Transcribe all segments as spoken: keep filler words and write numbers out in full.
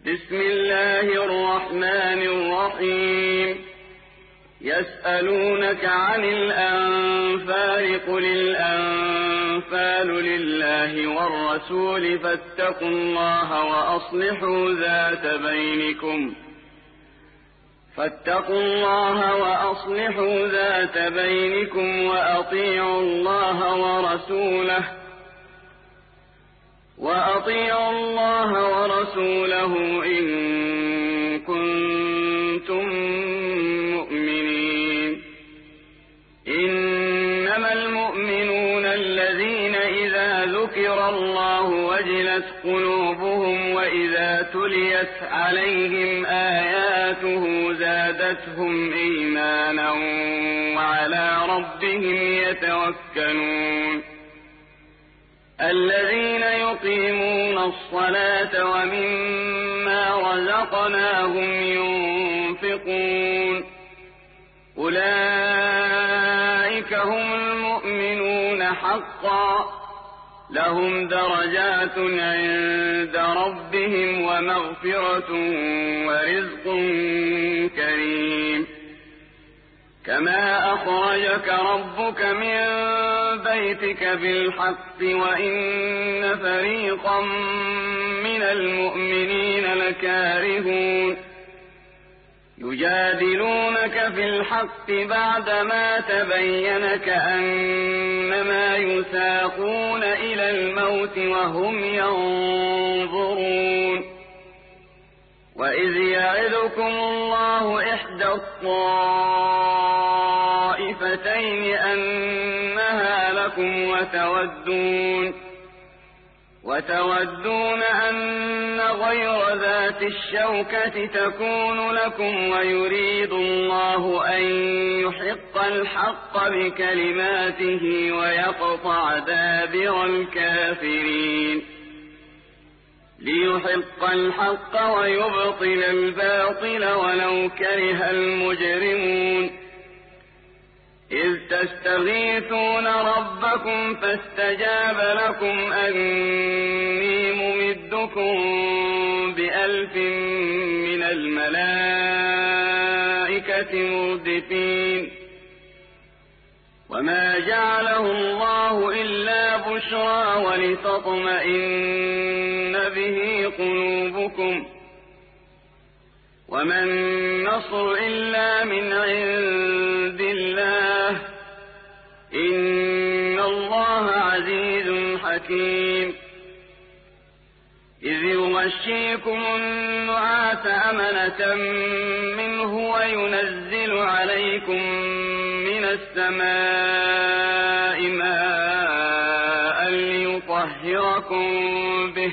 بسم الله الرحمن الرحيم يسألونك عن الأنفال قل الأنفال لله والرسول فاتقوا الله وأصلحوا ذات بينكم فاتقوا الله وأصلحوا ذات بينكم وأطيعوا الله ورسوله وأطيعوا الله ورسوله إن كنتم مؤمنين إنما المؤمنون الذين إذا ذكر الله وجلت قلوبهم وإذا تليت عليهم آياته زادتهم إيمانا وعلى ربهم يتوكلون الذين يقيمون الصلاة ومما رزقناهم ينفقون أولئك هم المؤمنون حقا لهم درجات عند ربهم ومغفرة ورزق كريم كما أخرجك ربك من بيتك بالحق وإن فريقا من المؤمنين لكارهون يجادلونك في الحق بعدما تبين كأنما يساقون إلى الموت وهم ينظرون وإذ يعدكم الله إحدى الطائفتين أنها لكم وتودون وتودون أن غير ذات الشوكة تكون لكم ويريد الله أن يحق الحق بكلماته ويقطع دابر الكافرين ليحق الحق ويبطل الباطل ولو كره المجرمون إذ تستغيثون ربكم فاستجاب لكم أني ممدكم بألف من الملائكة مردفين وما جعله الله إلا بشرى ولتطمئن به قلوبكم وما النصر إلا من عند الله إن الله عزيز حكيم إذ يغشيكم النعاس أمنة منه وينزل عليكم من السماء ماء ليطهركم به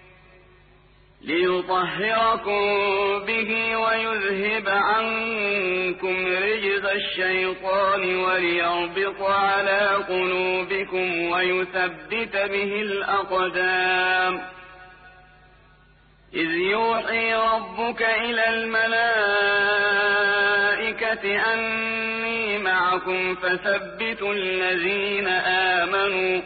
ليطهركم به ويذهب عنكم رجز الشيطان وليربط على قلوبكم ويثبت به الأقدام إذ يوحي ربك إلى الملائكة أني معكم فثبتوا الذين آمنوا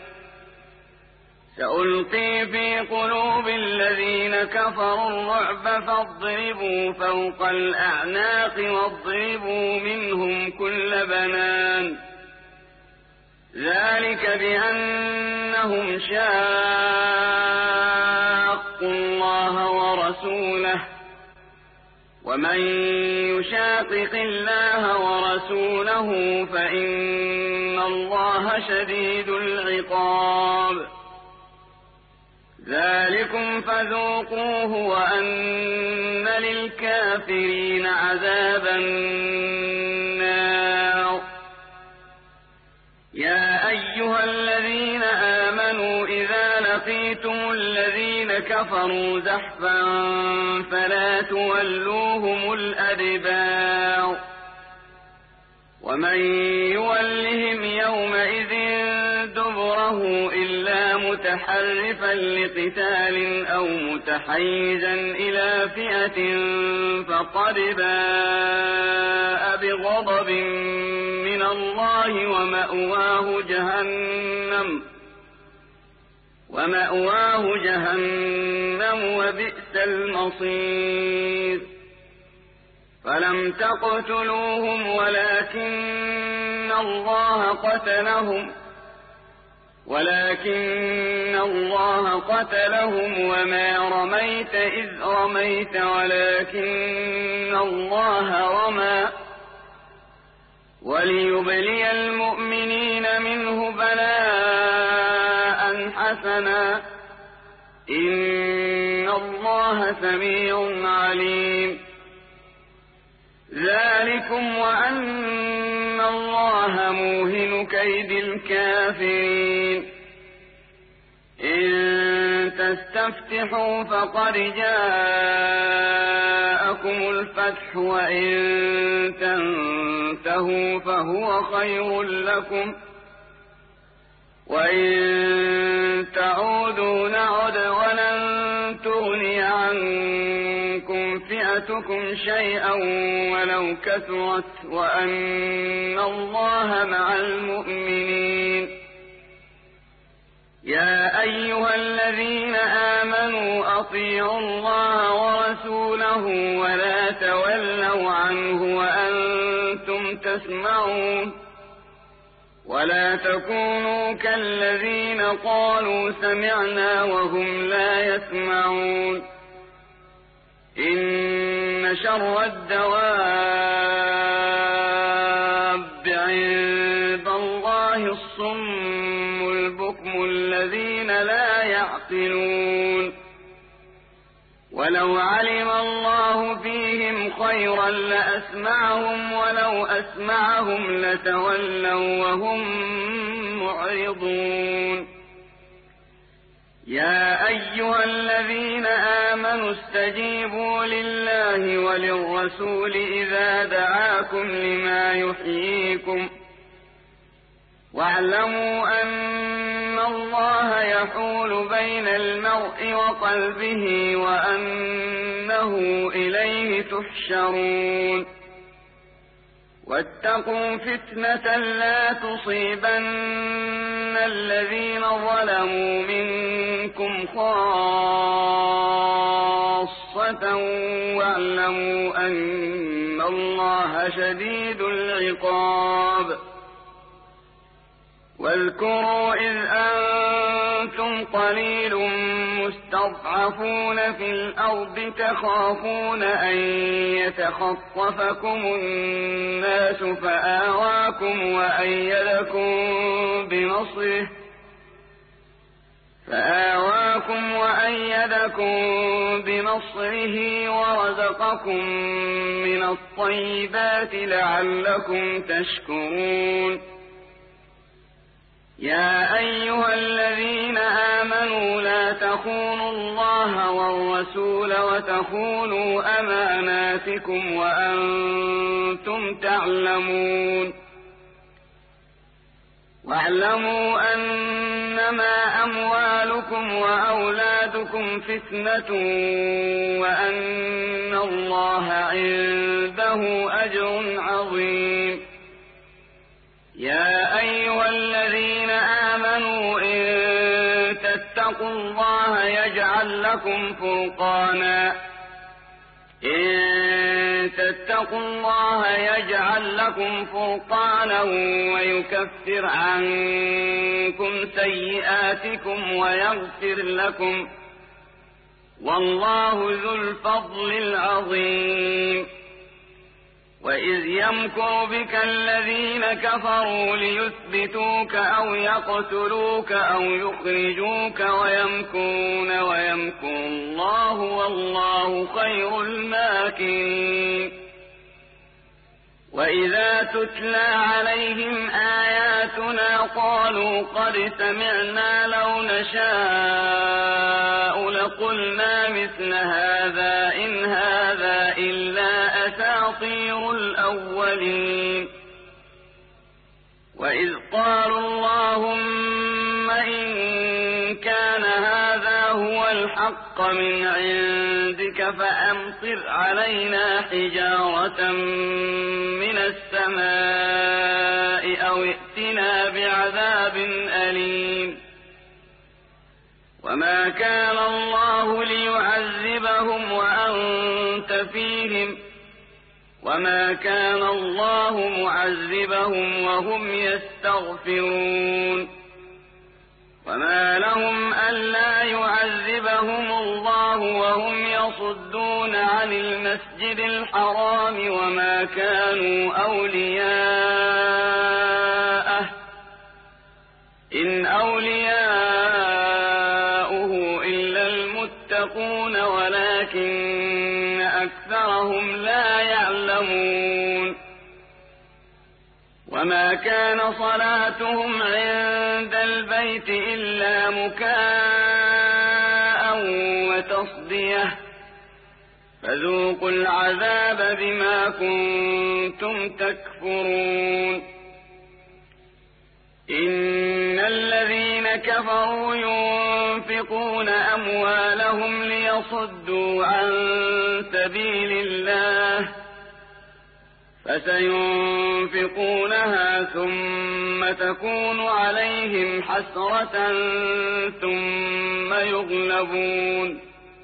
سألقي في قلوب الذين كفروا الرعب فاضربوا فوق الأعناق واضربوا منهم كل بنان ذلك بأنهم شاقوا الله ورسوله ومن يشاقق الله ورسوله فإن الله شديد العقاب ذلكم فذوقوه وأن للكافرين عذاب النار يا أيها الذين آمنوا إذا لقيتم الذين كفروا زحفا فلا تولوهم الأدبار ومن يولهم يومئذ دبره إلا متحرفا لقتال أو متحيزا إلى فئة فقد باء بغضب من الله ومأواه جهنم ومأواه جهنم وبئس المصير فلم تقتلوهم ولكن الله قتلهم ولكن الله قتلهم وما رميت إذ رميت ولكن الله رمى وليبلي المؤمنين منه بلاء حسنا إن الله سميع عليم ذلكم وأن الله موهن كيد الكافرين إن تستفتحوا فقد جاءكم الفتح وإن تنتهوا فهو خير لكم وإن تعودوا نعد ولن تغني عنكم فئتكم شيئا ولو كثرت وأن الله مع المؤمنين يا أيها الذين آمنوا أطيعوا الله ورسوله ولا تولوا عنه وأنتم تسمعون ولا تكونوا كالذين قالوا سمعنا وهم لا يسمعون إن شر الدواب عند الله الصم البكم الذين لا يعقلون ولو علم الله فيهم خيرا لأسمعهم ولو أسمعهم لتولوا وهم معرضون يا أيها الذين آمنوا استجيبوا لله وللرسول إذا دعاكم لما يحييكم واعلموا أن الله يحول بين المرء وقلبه وأنه إليه تحشرون واتقوا فتنة لا تصيبن الذين ظلموا منكم خاصة واعلموا أن الله شديد العقاب واذكروا إذ أنتم قليل مستضعفون في الأرض تخافون أن يتخطفكم الناس فآواكم وأيدكم بنصره فآواكم وأيدكم بنصره ورزقكم من الطيبات لعلكم تشكرون يا أيها الذين آمنوا لا تخونوا الله والرسول وتخونوا أماناتكم وأنتم تعلمون واعلموا أنما أموالكم وأولادكم فتنة وأن الله عنده أجر عظيم يا أيها الذين آمنوا إن تتقوا الله يجعل لكم فرقانا إن تتقوا الله يجعل لكم فرقانا ويكفر عنكم سيئاتكم ويغفر لكم والله ذو الفضل العظيم وإذ يمكر بك الذين كفروا ليثبتوك أو يقتلوك أو يخرجوك ويمكرون ويمكر الله والله خير الماكرين وإذا تتلى عليهم آياتنا قالوا قد سمعنا لو نشاء لقلنا مثل هذا إن هذا إلا أساطير الأولين وإذ قالوا اللهم إن كان هذا هو الحق من عندك فأمطر علينا حجارة من السماء أو ائتنا بعذاب أليم وما كان الله ليعذبهم وأنت فيهم وما كان الله معذبهم وهم يستغفرون وما لهم ألا يعذبهم الله وهم يصدون عن المسجد الحرام وما كانوا أولياءه إن أولياؤه إلا المتقون ولكن أكثرهم لا يعلمون وما كان صلاتهم عند البيت إلا مكاء وتصدية فذوقوا العذاب بما كنتم تكفرون إن الذين كفروا ينفقون أموالهم ليصدوا عن سبيل الله فسينفقونها ثم تكون عليهم حسرة ثم يغلبون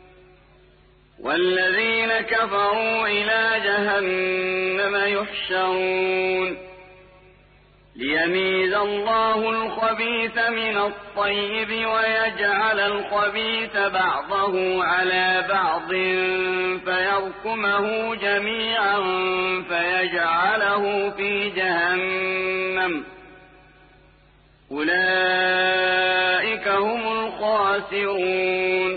والذين كفروا إلى جهنم يحشرون ليميز الله الخبيث من الطيب ويجعل الخبيث بعضه على بعض فيركمه جميعا فيجعله في جهنم أولئك هم الخاسرون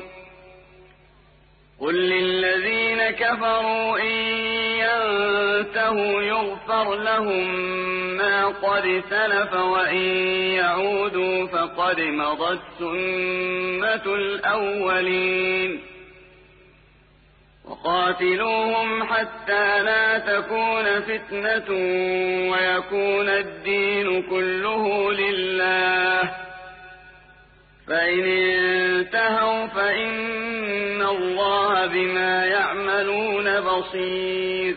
قل للذين كفروا إن ينتهوا يغفر لهم ما قد سلف وإن يعودوا فقد مضت سنة الأولين وقاتلوهم حتى لا تكون فتنة ويكون الدين كله لله فإن انتهوا فإن الله بما يعملون بصير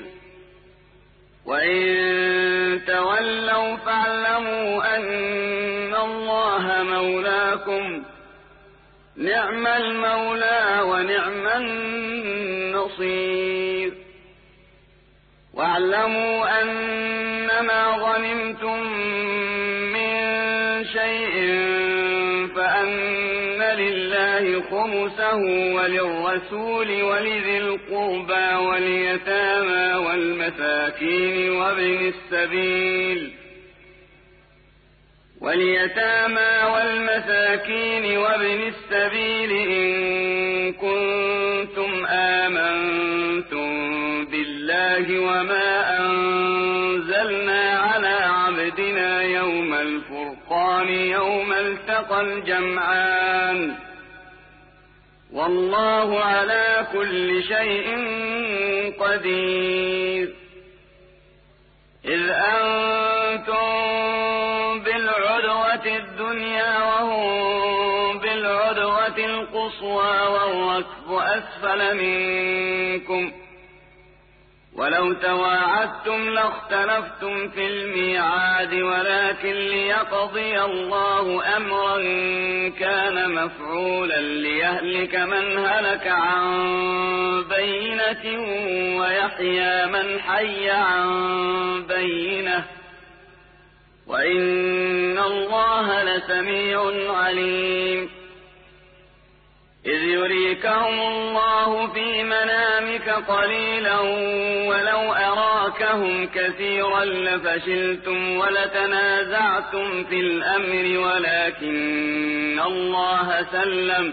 وإن تولوا فاعلموا أن الله مولاكم نعم المولى ونعم النصير واعلموا أنما غنمتم من شيء فأن لله خمسه وللرسول ولذي القربى واليتامى والمساكين وابن السبيل واليتامى والمساكين وابن السبيل إن كنتم آمنتم بالله وما أنزلنا على عبدنا يوم الفرقان يوم التقى الجمعان والله على كل شيء قدير إذ أنتم بالعدوة الدنيا وهم بالعدوة القصوى والركب أسفل منكم ولو تواعدتم لاختلفتم في الميعاد ولكن ليقضي الله أمرا كان مفعولا ليهلك من هلك عن بينة ويحيى من حي عن بينة وإن الله لسميع عليم إذ يريكهم الله في منامك قليلا ولو أراكهم كثيرا لفشلتم ولتنازعتم في الأمر ولكن الله سلم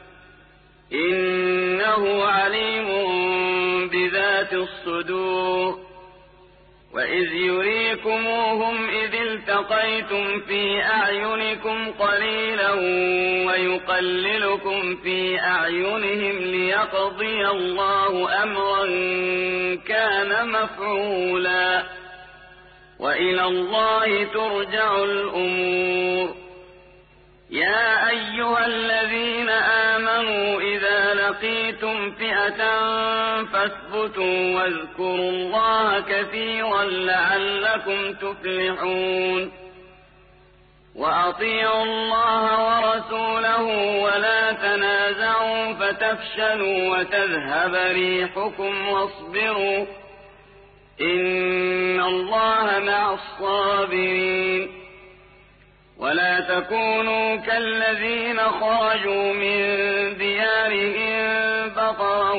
إنه عليم بذات الصدور وإذ يريكموهم إذ التقيتم في أعينكم قليلا ويقللكم في أعينهم ليقضي الله أمرا كان مفعولا وإلى الله ترجع الأمور يا أيها الذين آمنوا إذا لقيتم فئة فاثبتوا واذكروا الله كثيرا لعلكم تفلحون وأطيعوا الله ورسوله ولا تنازعوا فتفشلوا وتذهب ريحكم واصبروا إن الله مع الصابرين. ولا تكونوا كالذين خرجوا من ديارهم بطرا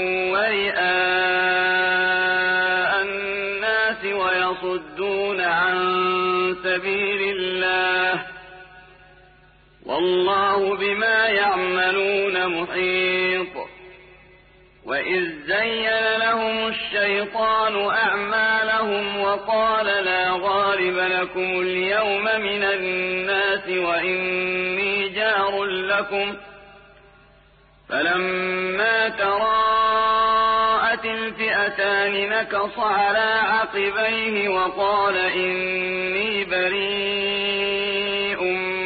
ورئاء الناس ويصدون عن سبيل الله والله بما يعملون محيط. وإذ زين لهم الشيطان أعمالهم وقال لا غالب لكم اليوم من الناس وإني جار لكم فلما تراءت الفئتان نكص على عقبيه وقال إني بريء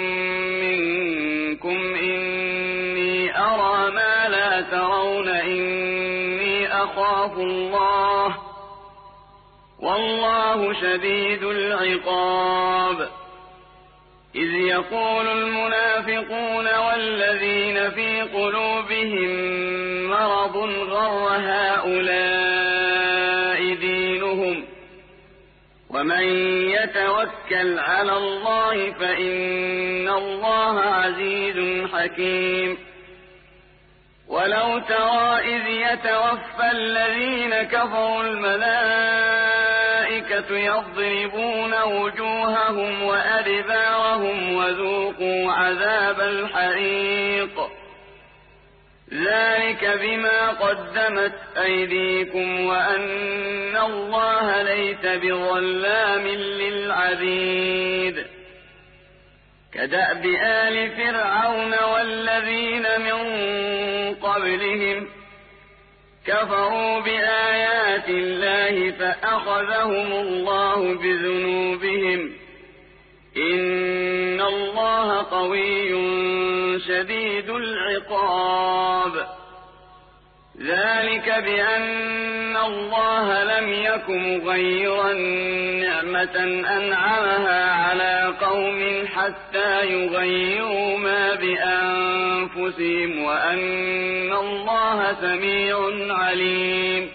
منكم إني أرى ما لا ترون إني أخاف الله والله شديد العقاب. إذ يقول المنافقون والذين في قلوبهم مرض غر هؤلاء دينهم ومن يتوكل على الله فإن الله عزيز حكيم. ولو ترى إذ يتوفى الذين كفروا الملائكة يضربون وجوههم وأدبارهم وذوقوا عذاب الحريق ذلك بما قدمت أيديكم وأن الله ليس بظلام للعبيد. كدأب آل فرعون والذين من قبلهم كفروا بآيات الله فأخذهم الله بذنوبهم إن الله قوي شديد العقاب. ذلك بأن الله لم يكن مغيرا نعمة أنعمها على قوم حتى يغيروا ما بأنفسهم وأن الله سميع عليم.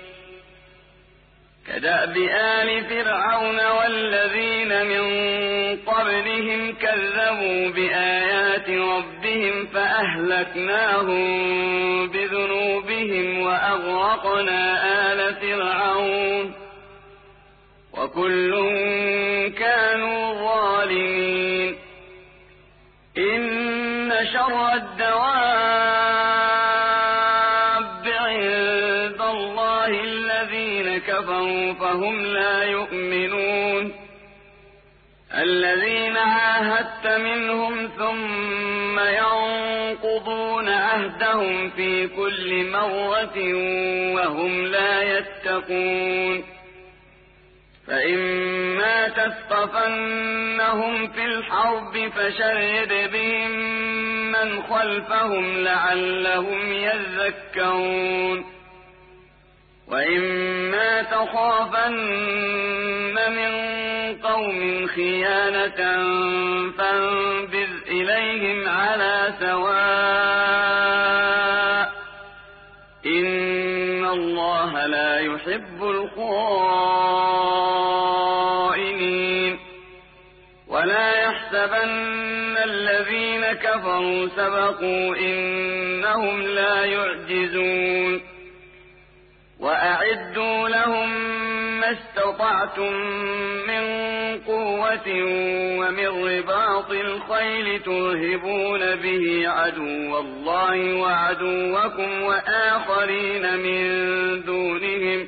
كدأب آل فرعون والذين من قبلهم كذبوا بآيات ربهم فأهلكناهم بذنوبهم وأغرقنا آل فرعون وكل كانوا ظالمين. إن شر الدواب عند الله الذين كفروا فهم لا يؤمنون. الذين عاهدت منهم ثم ينقضون عهدهم في كل مرة وهم لا يتقون. فإما تثقفنهم في الحرب فشرد بهم من خلفهم لعلهم يذكرون. وإما تخافن من قوم خيانة فانبذ إليهم على سواء إن الله لا يحب الخائنين. ولا يحسبن الذين كفروا سبقوا إنهم لا يعجزون. وأعدوا لهم ما استطعتم من قوة ومن رباط الخيل ترهبون به عدو الله وعدوكم وآخرين من دونهم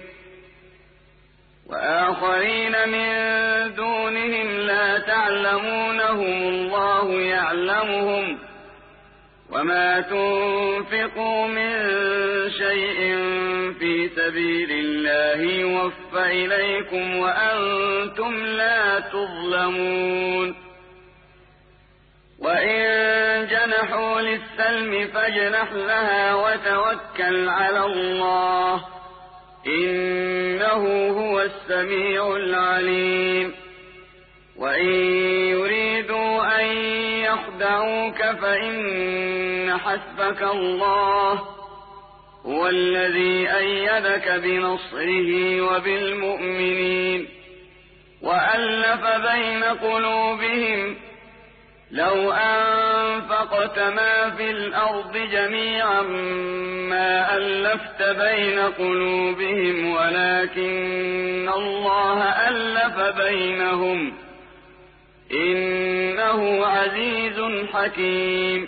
وآخرين من دونهم لا تعلمونهم الله يعلمهم وما تنفقوا من شيء في سبيل الله يوفى إليكم وأنتم لا تظلمون. وإن جنحوا للسلم فاجنح لها وتوكل على الله إنه هو السميع العليم. وإن يريدوا أن خدعوك فإن حسبك الله هو الذي أيدك بنصره وبالمؤمنين وألف بين قلوبهم لو أنفقت ما في الأرض جميعا ما ألفت بين قلوبهم ولكن الله ألف بينهم إنه عزيز حكيم.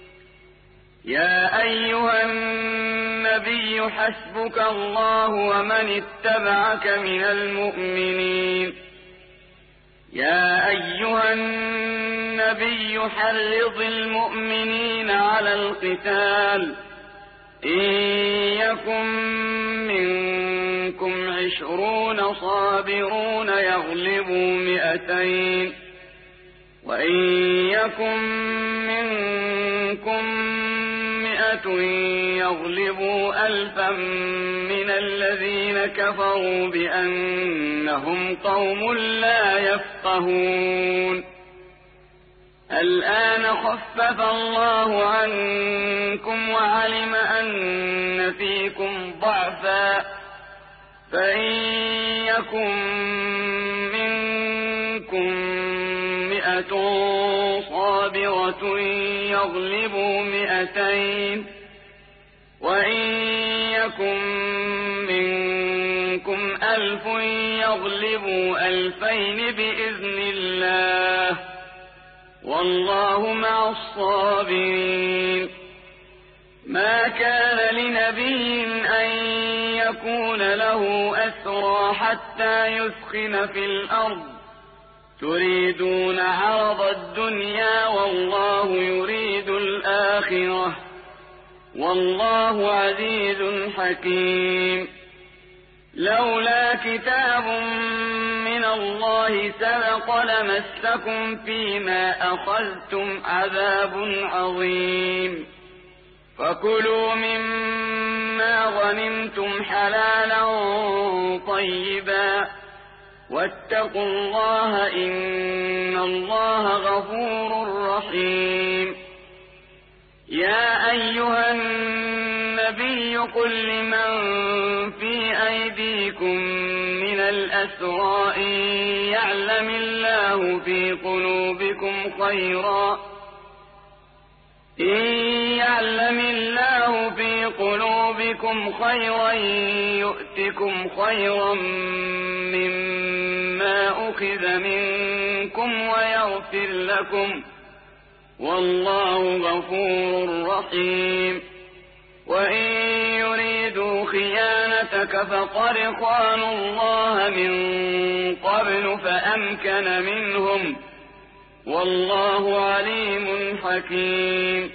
يا أيها النبي حسبك الله ومن اتبعك من المؤمنين. يا أيها النبي حرض المؤمنين على القتال إن يكن منكم عشرون صابرون يغلبوا مئتين وإن يكن منكم مئة يغلبوا ألفا من الذين كفروا بأنهم قوم لا يفقهون. الآن خفف الله عنكم وعلم أن فيكم ضعفا فإن يكن منكم مئة صابرة يغلبوا مئتين وإن يكن منكم ألف يغلبوا ألفين بإذن الله والله مع الصابرين. ما كان لنبي أن يكون له أسرى حتى يثخن في الأرض تريدون عرض الدنيا والله يريد الآخرة والله عزيز حكيم. لولا كتاب من الله سبق لمسكم فيما أخذتم عذاب عظيم. فكلوا مما غنمتم حلالا طيبا واتقوا الله إن الله غفور رحيم. يا أيها النبي قل لمن في أيديكم من الأسرى إن يعلم الله في قلوبكم خيرا إن يعلم الله في قلوبكم خيرا يؤتكم خيرا مما أخذ منكم ويغفر لكم والله غفور رحيم. وإن يريدوا خيانتك فقد خانوا الله من قبل فأمكن منهم والله عليم حكيم.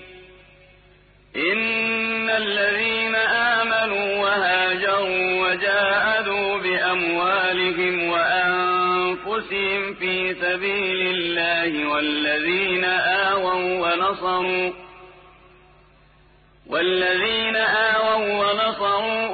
إن الذين آمنوا وهاجروا وجاهدوا بأموالهم وأنفسهم في سبيل الله والذين آووا ونصروا والذين آووا ونصروا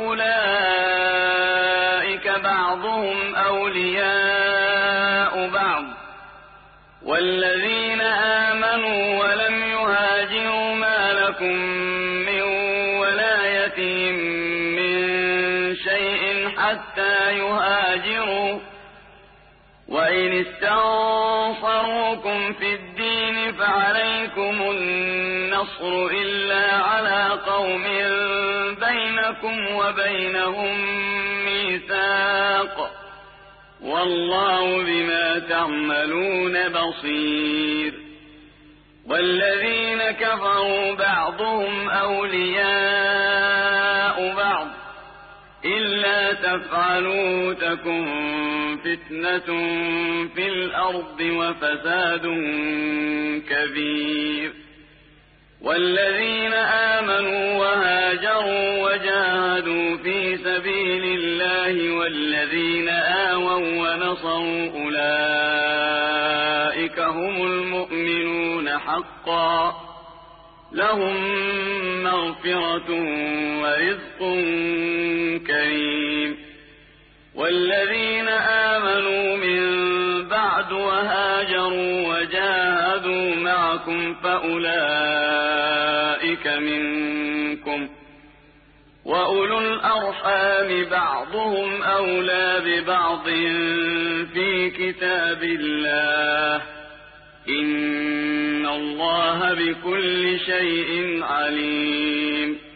أولئك بعضهم أولياء بعض والذين آمنوا ولم يهاجروا ما لكم من ولايتهم من شيء حتى يهاجروا وإن استنصروكم في الدين فعليكم النصر إلا على قوم بينكم وبينهم ميثاق والله بما تعملون بصير. والذين كفروا بعضهم أولياء بعض إلا تفعلوا تكن فتنة في الأرض وفساد كبير. والذين آمنوا وهاجروا وجاهدوا في سبيل الله والذين آووا ونصروا أولئك هم المؤمنون حقا لهم مغفرة ورزق كريم. والذين آمنوا من بعد وهاجروا وجاهدوا معكم أرضاعكم فأولئك منكم، وأولو الأرحام بعضهم أولى ببعض في كتاب الله، إن الله بكل شيء عليم.